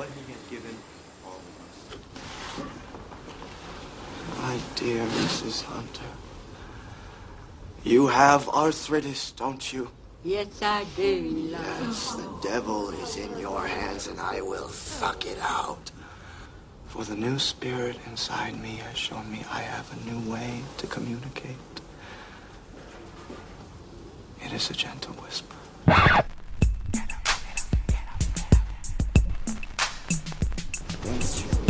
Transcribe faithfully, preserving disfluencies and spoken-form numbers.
what he has given all of us. My dear Missus Hunter, you have arthritis, don't you? Yes, I do, Eli. Yes, the devil is in your hands, and I will suck it out. For the new spirit inside me has shown me I have a new way to communicate. It is a gentle whisper. Thanks,